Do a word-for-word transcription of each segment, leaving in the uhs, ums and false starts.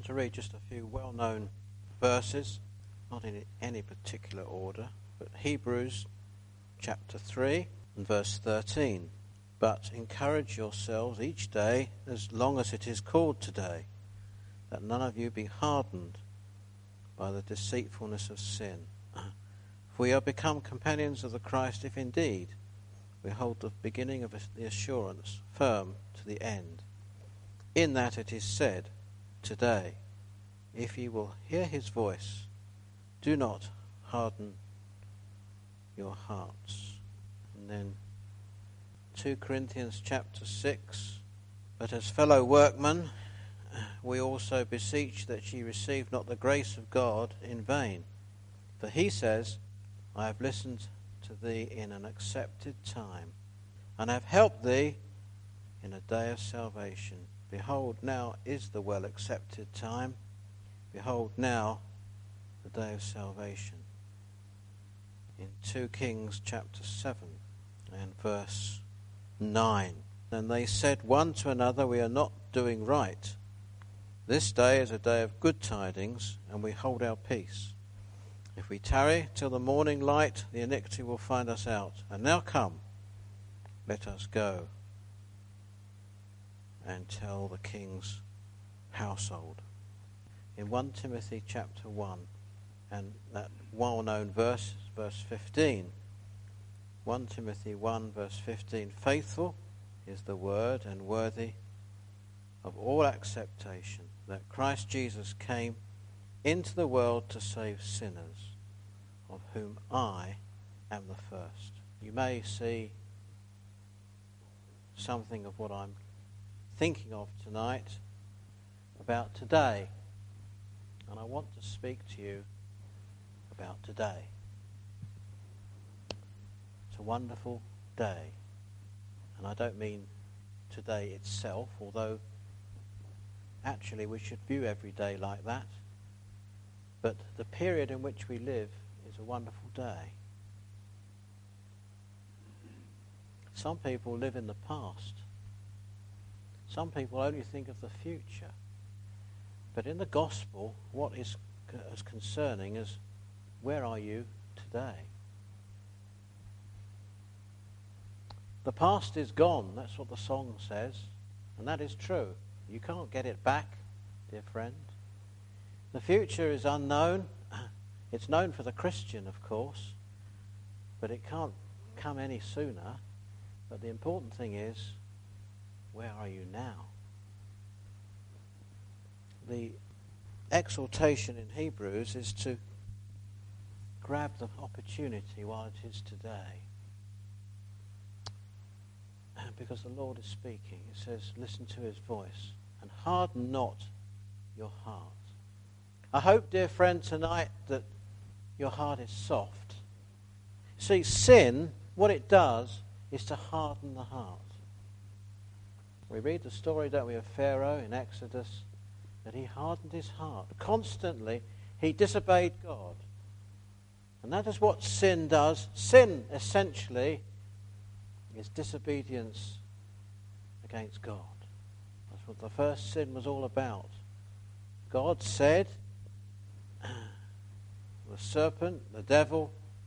want to read just a few well-known verses, not in any particular order, but Hebrews chapter three and verse thirteen. But encourage yourselves each day as long as it is called today, that none of you be hardened by the deceitfulness of sin. For we are become companions of the Christ if indeed we hold the beginning of the assurance firm to the end. In that it is said, today, if ye will hear his voice, do not harden your hearts. And then Second Corinthians chapter six, but as fellow workmen, we also beseech that ye receive not the grace of God in vain. For he says, I have listened to thee in an accepted time, and have helped thee in a day of salvation. Behold, now is the well accepted time. Behold, now the day of salvation. In Second Kings chapter seven and verse nine. And they said one to another, we are not doing right. This day is a day of good tidings, and we hold our peace. If we tarry till the morning light, the iniquity will find us out. And now come, let us go and tell the king's household. In First Timothy chapter one, and that well-known verse, verse fifteen. First Timothy one, verse fifteen. Faithful is the word and worthy of all acceptation, that Christ Jesus came into the world to save sinners, of whom I am the first. You may see something of what I'm thinking of tonight about today, and I want to speak to you about today. It's a wonderful day, and I don't mean today itself, although actually we should view every day like that, but the period in which we live is a wonderful day. Some people live in the past. Some people only think of the future. But in the gospel, what is as concerning as where are you today? The past is gone, that's what the song says, and that is true. You can't get it back, dear friend. The future is unknown. It's known for the Christian, of course, but it can't come any sooner. But the important thing is, where are you now? The exhortation in Hebrews is to grab the opportunity while it is today. Because the Lord is speaking. It says, listen to his voice and harden not your heart. I hope, dear friend, tonight that your heart is soft. See, sin, what it does is to harden the heart. We read the story, don't we, of Pharaoh in Exodus, that he hardened his heart. Constantly, he disobeyed God. And that is what sin does. Sin, essentially, is disobedience against God. That's what the first sin was all about. God said, the serpent, the devil,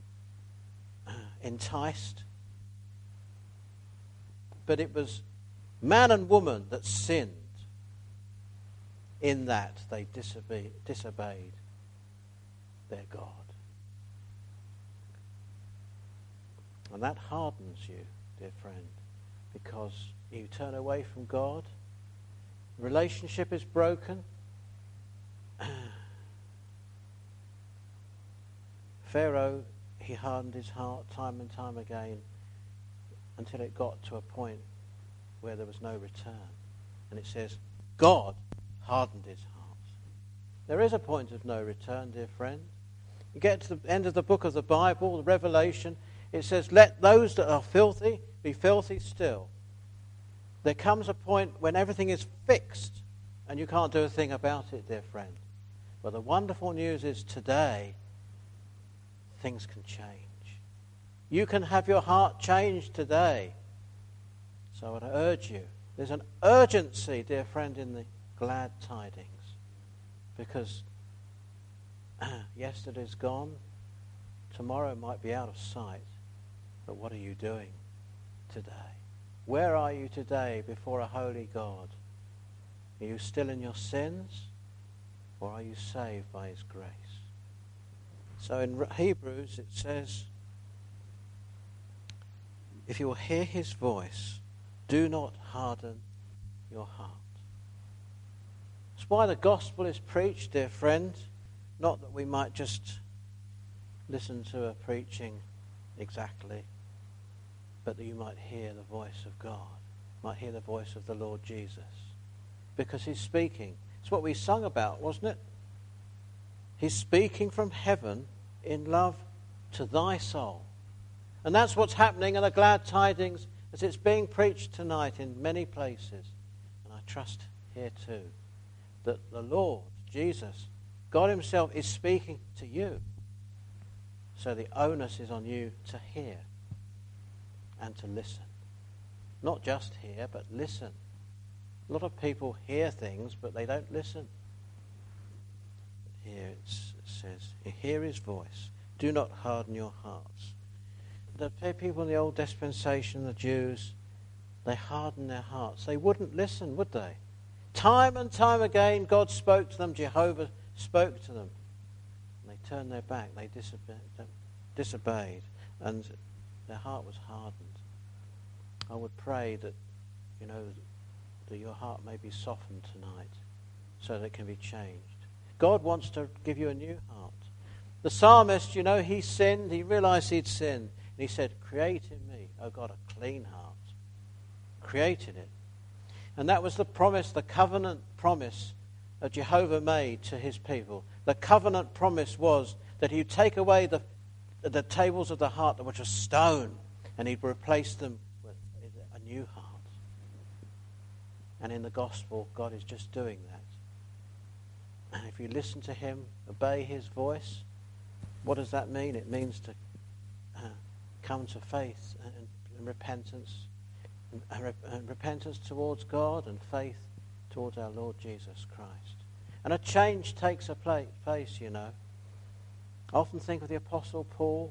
enticed. But it was man and woman that sinned in that they disobeyed, disobeyed their God. And that hardens you, dear friend, because you turn away from God. Relationship is broken. Pharaoh, he hardened his heart time and time again until it got to a point where there was no return. And it says, God hardened his heart. There is a point of no return, dear friend. You get to the end of the book of the Bible, the Revelation, it says, let those that are filthy be filthy still. There comes a point when everything is fixed and you can't do a thing about it, dear friend. But the wonderful news is today, things can change. You can have your heart changed today. So I would urge you, there's an urgency, dear friend, in the glad tidings. Because yesterday's gone, tomorrow might be out of sight, but what are you doing today? Where are you today before a holy God? Are you still in your sins, or are you saved by his grace? So in Hebrews it says, if you will hear his voice, do not harden your heart. That's why the gospel is preached, dear friend. Not that we might just listen to a preaching exactly, but that you might hear the voice of God, might hear the voice of the Lord Jesus. Because he's speaking. It's what we sung about, wasn't it? He's speaking from heaven in love to thy soul. And that's what's happening in the glad tidings as it's being preached tonight in many places. And I trust here too that the Lord, Jesus, God himself is speaking to you. So the onus is on you to hear and to listen. Not just hear, but listen. A lot of people hear things, but they don't listen. Here it says, hear his voice. Do not harden your hearts. The people in the old dispensation, the Jews, they hardened their hearts. They wouldn't listen, would they? Time and time again, God spoke to them. Jehovah spoke to them. And they turned their back. They disobeyed, disobeyed, and their heart was hardened. I would pray that, you know, that your heart may be softened tonight so that it can be changed. God wants to give you a new heart. The psalmist, you know, he sinned. He realized he'd sinned. And he said, create in me, oh God, a clean heart. Created it. And that was the promise, the covenant promise that Jehovah made to his people. The covenant promise was that he'd take away the, the tables of the heart which are stone, and he'd replace them with a new heart. And in the gospel, God is just doing that. And if you listen to him, obey his voice, what does that mean? It means to uh, come to faith and, and repentance, and, rep- and repentance towards God and faith towards our Lord Jesus Christ. And a change takes a place, you know. I often think of the Apostle Paul,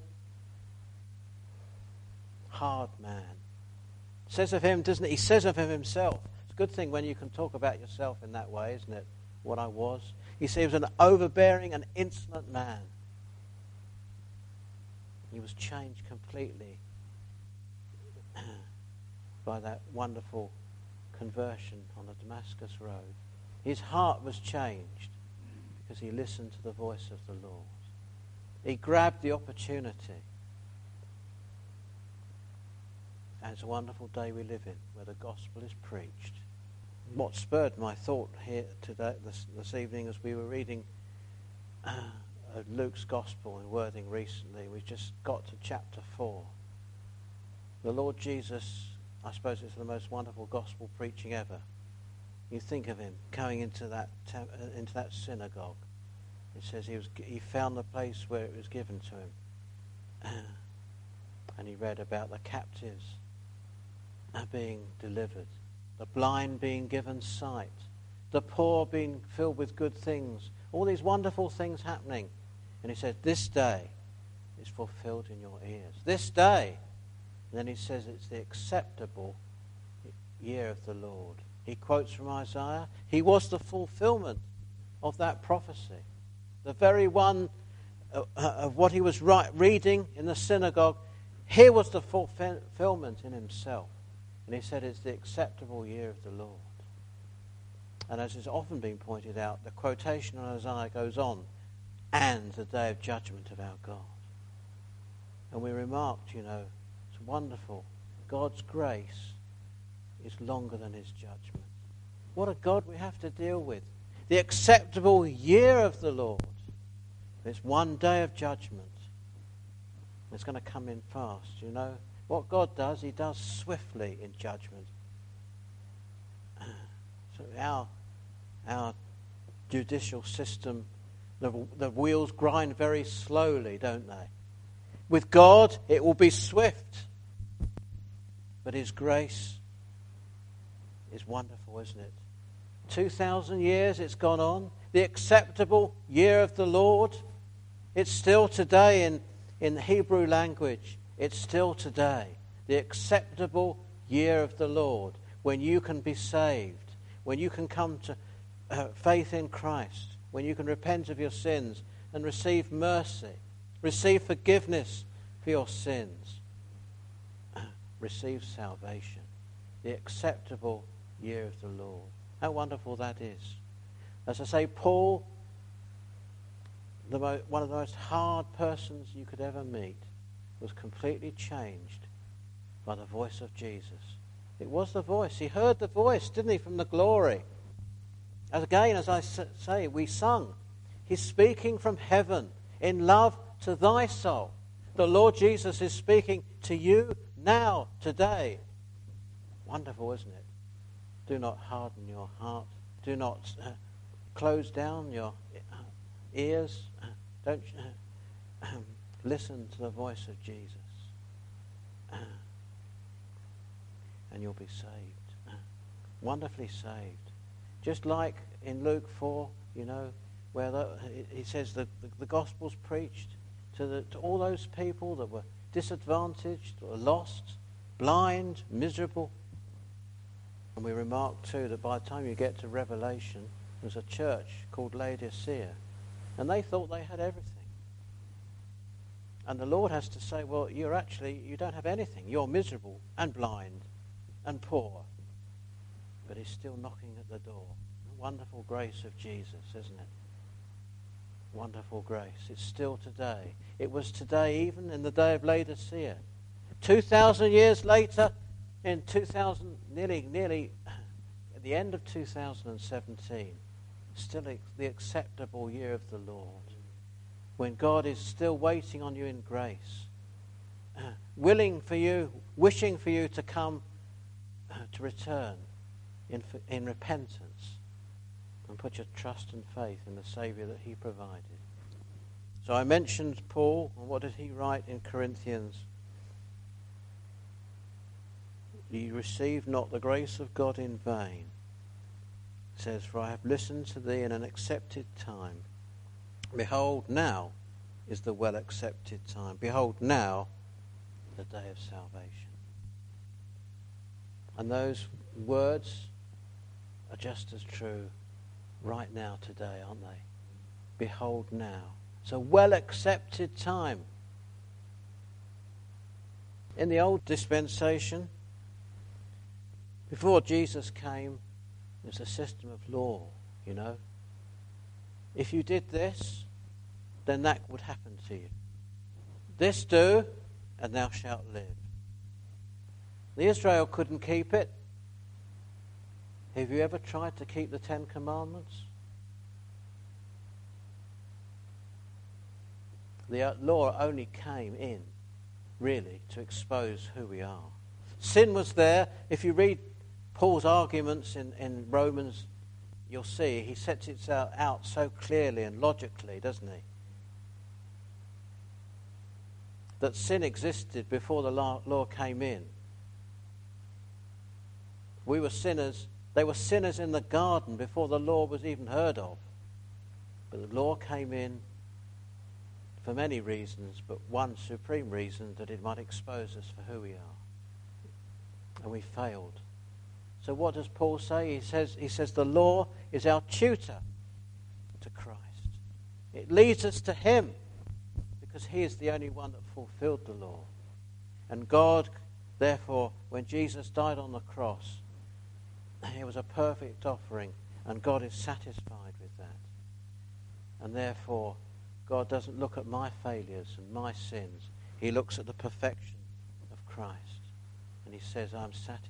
hard man. Says of him, doesn't it? He says of him himself. It's a good thing when you can talk about yourself in that way, isn't it? What I was. He said he was an overbearing and insolent man. He was changed completely by that wonderful conversion on the Damascus road. His heart was changed because he listened to the voice of the Lord. He grabbed the opportunity. And it's a wonderful day we live in where the gospel is preached. What spurred my thought here today, this, this evening, as we were reading uh, Luke's gospel in Worthing recently, we just got to chapter four. The Lord Jesus, I suppose it's the most wonderful gospel preaching ever. You think of him going into that te- into that synagogue. It says he was he found the place where it was given to him, and he read about the captives being delivered, the blind being given sight, the poor being filled with good things, all these wonderful things happening. And he said, this day is fulfilled in your ears. This day. And then he says it's the acceptable year of the Lord. He quotes from Isaiah. He was the fulfillment of that prophecy. The very one of, of what he was right, reading in the synagogue, here was the fulfillment in himself. And he said it's the acceptable year of the Lord. And as has often been pointed out, the quotation on Isaiah goes on, and the day of judgment of our God. And we remarked, you know, it's wonderful. God's grace is longer than his judgment. What a God we have to deal with. The acceptable year of the Lord. There's one day of judgment. It's going to come in fast, you know. What God does, he does swiftly in judgment. So our, our judicial system, the, the wheels grind very slowly, don't they? With God, it will be swift. But his grace is wonderful, isn't it? two thousand years it's gone on. The acceptable year of the Lord. It's still today in, in the Hebrew language. It's still today. The acceptable year of the Lord. When you can be saved. When you can come to uh, faith in Christ. When you can repent of your sins and receive mercy. Receive forgiveness for your sins. Receive salvation. The acceptable year of the Lord. How wonderful that is. As I say, Paul, the mo- one of the most hard persons you could ever meet, was completely changed by the voice of Jesus. It was the voice. He heard the voice, didn't he, from the glory. As again, as I say, we sung, he's speaking from heaven in love to thy soul. The Lord Jesus is speaking to you now, today. Wonderful, isn't it? Do not harden your heart. Do not uh, close down your uh, ears. Uh, don't uh, um, listen to the voice of Jesus. Uh, and you'll be saved. Uh, wonderfully saved. Just like in Luke four, you know, where the, he says the, the, the gospel's preached to, the, to all those people that were disadvantaged, or lost, blind, miserable. And we remark too that by the time you get to Revelation, there's a church called Laodicea, and they thought they had everything. And the Lord has to say, well, you're actually, you don't have anything. You're miserable and blind and poor. But he's still knocking at the door. The wonderful grace of Jesus, isn't it? Wonderful grace. It's still today. It was today even in the day of Laodicea. Two thousand years later, in two thousand, nearly, nearly at the end of two thousand seventeen, still the acceptable year of the Lord, when God is still waiting on you in grace, uh, willing for you, wishing for you to come, uh, to return in, in repentance and put your trust and faith in the Saviour that he provided. So I mentioned Paul, and what did he write in Corinthians? Ye receive not the grace of God in vain. It says, for I have listened to thee in an accepted time. Behold, now is the well-accepted time. Behold, now the day of salvation. And those words are just as true right now today, aren't they? Behold, now. It's a well-accepted time. In the old dispensation, before Jesus came, there was a system of law, you know. If you did this, then that would happen to you. This do, and thou shalt live. The Israel couldn't keep it. Have you ever tried to keep the Ten Commandments? The law only came in, really, to expose who we are. Sin was there. If you read Paul's arguments in, in Romans, you'll see he sets it out so clearly and logically, doesn't he? That sin existed before the law came in. We were sinners. They were sinners in the garden before the law was even heard of. But the law came in for many reasons, but one supreme reason, that it might expose us for who we are. And we failed. So what does Paul say? He says, he says the law is our tutor to Christ. It leads us to him because he is the only one that fulfilled the law. And God, therefore, when Jesus died on the cross, it was a perfect offering, and God is satisfied with that. And therefore, God doesn't look at my failures and my sins. He looks at the perfection of Christ, and he says, I'm satisfied.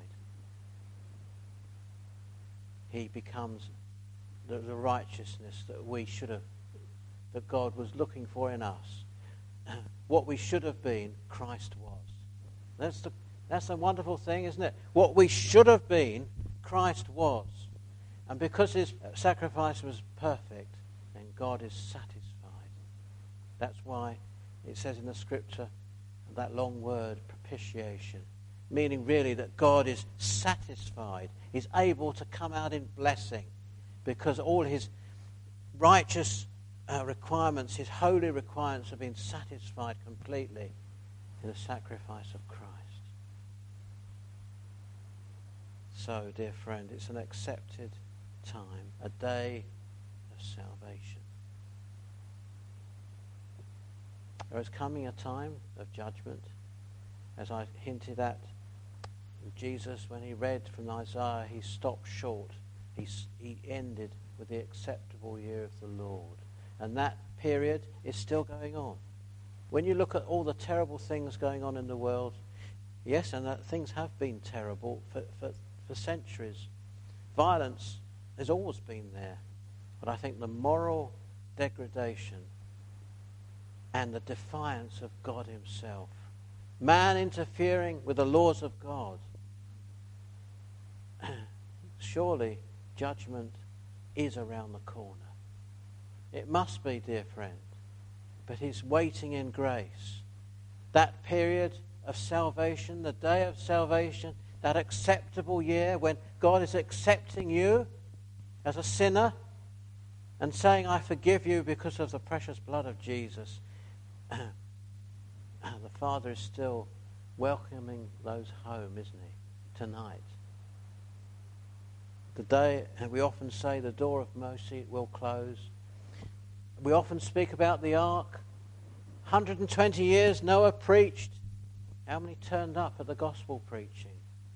He becomes the, the righteousness that we should have, that God was looking for in us. What we should have been, Christ was. That's the that's a wonderful thing, isn't it? What we should have been, Christ was. And because his sacrifice was perfect, then God is satisfied. That's why it says in the scripture, that long word, propitiation, meaning really that God is satisfied. He's able to come out in blessing because all his righteous uh, requirements, his holy requirements have been satisfied completely in the sacrifice of Christ. So, dear friend, it's an accepted time, a day of salvation. There is coming a time of judgment, as I hinted at. Jesus, when he read from Isaiah, he stopped short. He, he ended with the acceptable year of the Lord. And that period is still going on. When you look at all the terrible things going on in the world, yes, and that things have been terrible for, for, for centuries. Violence has always been there. But I think the moral degradation and the defiance of God himself, man interfering with the laws of God, surely judgment is around the corner. It must be, dear friend. But he's waiting in grace. That period of salvation, the day of salvation, that acceptable year when God is accepting you as a sinner and saying, I forgive you because of the precious blood of Jesus. The Father is still welcoming those home, isn't he, tonight? The day, and we often say the door of mercy will close. We often speak about the ark. one hundred twenty years Noah preached. How many turned up at the gospel preaching?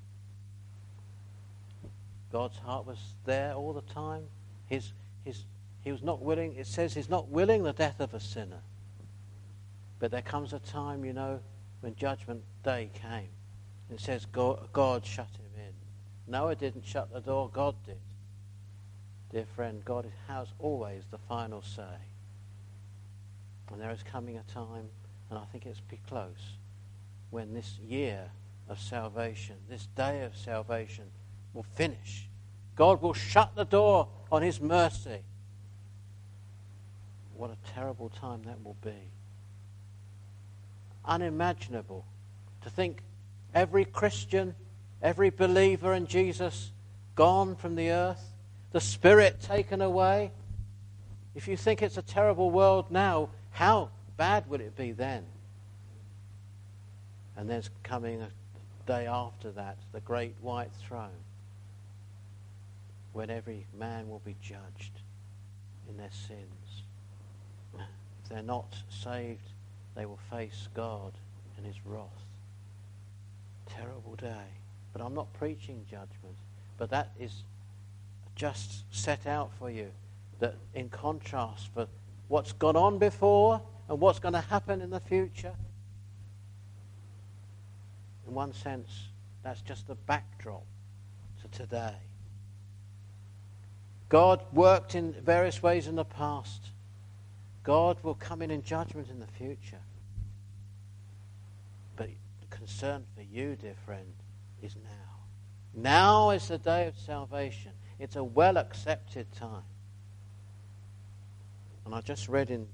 God's heart was there all the time. His, his, he was not willing, it says he's not willing the death of a sinner. But there comes a time, you know, when judgment day came. It says God, God shut him in. Noah didn't shut the door, God did. Dear friend, God has always the final say. And there is coming a time, and I think it's be close, when this year of salvation, this day of salvation will finish. God will shut the door on his mercy. What a terrible time that will be. Unimaginable to think every Christian, every believer in Jesus gone from the earth, the Spirit taken away. If you think it's a terrible world now, how bad would it be then? And there's coming a day after that, the great white throne, when every man will be judged in their sins. If they're not saved, they will face God and his wrath. Terrible day. But I'm not preaching judgment. But that is just set out for you, that in contrast for what's gone on before and what's going to happen in the future. In one sense, that's just the backdrop to today. God worked in various ways in the past. God will come in in judgment in the future. But the concern for you, dear friend, is now. Now is the day of salvation. It's a well-accepted time. And I just read in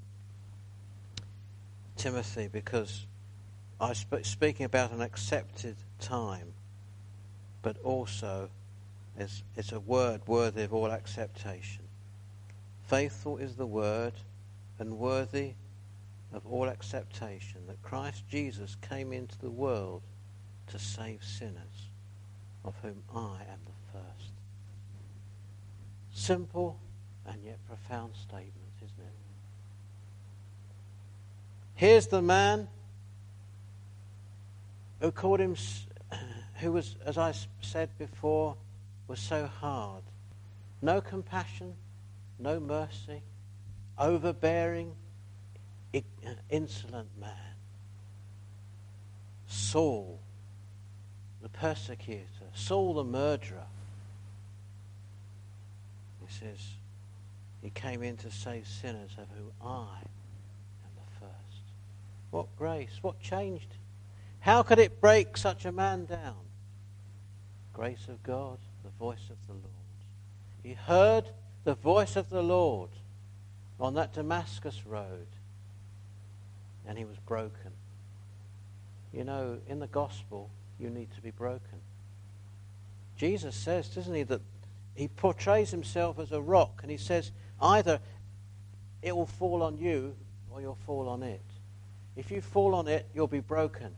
Timothy, because I was speaking about an accepted time, but also it's, it's a word worthy of all acceptation. Faithful is the word, and worthy of all acceptation, that Christ Jesus came into the world to save sinners, of whom I am the first. Simple and yet profound statement, isn't it? Here's the man who called him, who was, as I said before, was so hard. No compassion, no mercy, overbearing, insolent man. Saul, the persecutor, Saul the murderer. He says, he came in to save sinners, of whom I am the first. What grace, what changed? How could it break such a man down? Grace of God, the voice of the Lord. He heard the voice of the Lord on that Damascus road, and he was broken. You know, in the gospel, you need to be broken. Jesus says, doesn't he, that he portrays himself as a rock, and he says either it will fall on you or you'll fall on it. If you fall on it, you'll be broken.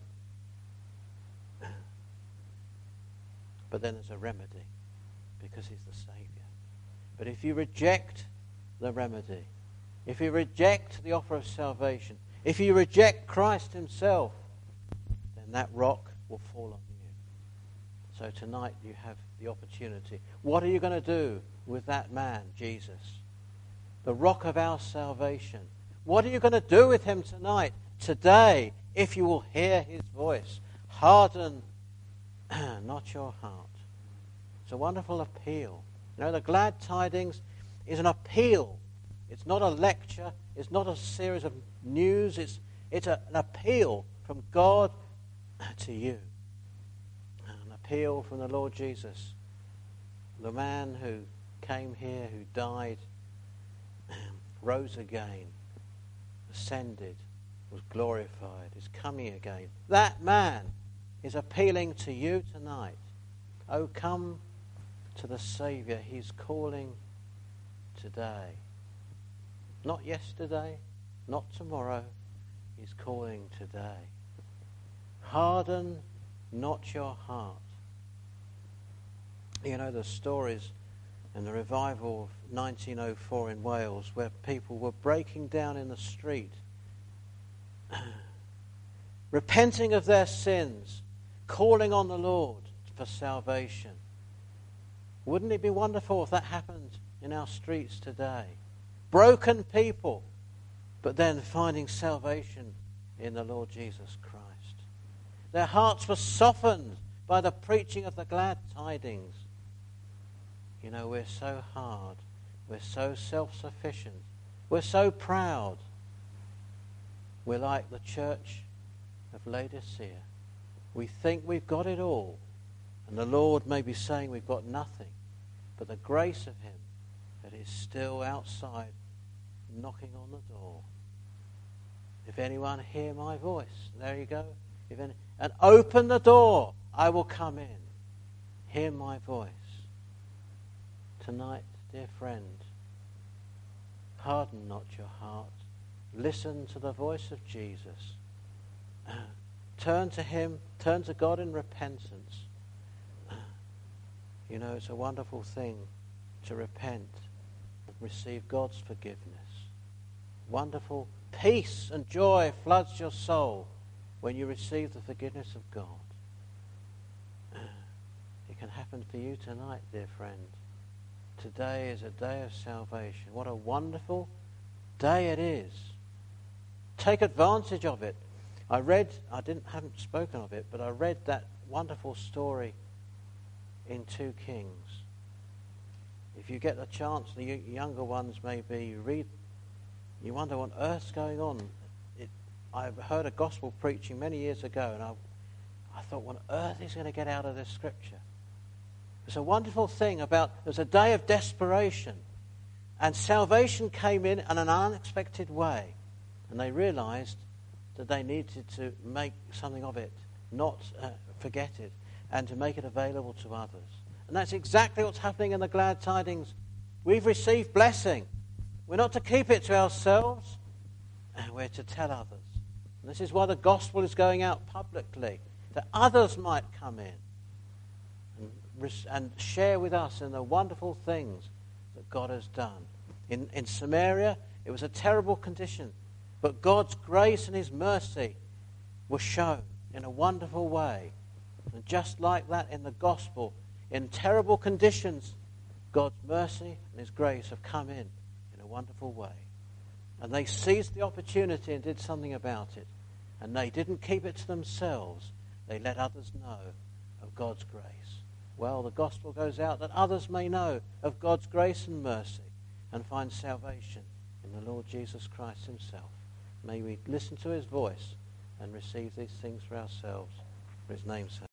But then there's a remedy, because he's the Saviour. But if you reject the remedy, if you reject the offer of salvation, if you reject Christ himself, then that rock will fall on you. So tonight you have the opportunity. What are you going to do with that man, Jesus? The rock of our salvation. What are you going to do with him tonight, today, if you will hear his voice? Harden not your heart. It's a wonderful appeal. You know, the glad tidings is an appeal. It's not a lecture. It's not a series of news. It's, it's a, an appeal from God to you. An appeal from the Lord Jesus, the man who came here, who died, rose again, ascended, was glorified, is coming again. That man is appealing to you tonight. Oh, come to the Saviour. He's calling today. Not yesterday, not tomorrow. He's calling today. Harden not your heart. You know the stories in the revival of nineteen oh four in Wales, where people were breaking down in the street, repenting of their sins, calling on the Lord for salvation. Wouldn't it be wonderful if that happened in our streets today? Broken people, but then finding salvation in the Lord Jesus Christ. Their hearts were softened by the preaching of the glad tidings. You know, we're so hard. We're so self-sufficient. We're so proud. We're like the church of Laodicea. We think we've got it all. And the Lord may be saying we've got nothing. But the grace of him that is still outside knocking on the door. If anyone hear my voice, there you go. If any, and open the door, I will come in. Hear my voice. Tonight, dear friend, harden not your heart. Listen to the voice of Jesus. Turn to him, turn to God in repentance. You know, it's a wonderful thing to repent and receive God's forgiveness. Wonderful peace and joy floods your soul when you receive the forgiveness of God. It can happen for you tonight, dear friend. Today is a day of salvation. What a wonderful day it is. Take advantage of it. I read, I didn't haven't spoken of it, but I read that wonderful story in Two Kings. If you get the chance, the younger ones maybe, you read, you wonder what on earth's going on. It, I've heard a gospel preaching many years ago, and I, I thought, what on earth is going to get out of this scripture? It's a wonderful thing about, it was a day of desperation, and salvation came in in an unexpected way, and they realized that they needed to make something of it, not uh, forget it, and to make it available to others. And that's exactly what's happening in the glad tidings. We've received blessing. We're not to keep it to ourselves, and we're to tell others. And this is why the gospel is going out publicly, that others might come in and, and share with us in the wonderful things that God has done. In, in Samaria, it was a terrible condition, but God's grace and his mercy were shown in a wonderful way. And just like that in the gospel, in terrible conditions, God's mercy and his grace have come in in a wonderful way. And they seized the opportunity and did something about it. And they didn't keep it to themselves. They let others know of God's grace. Well, the gospel goes out that others may know of God's grace and mercy and find salvation in the Lord Jesus Christ himself. May we listen to his voice and receive these things for ourselves, for his name's sake.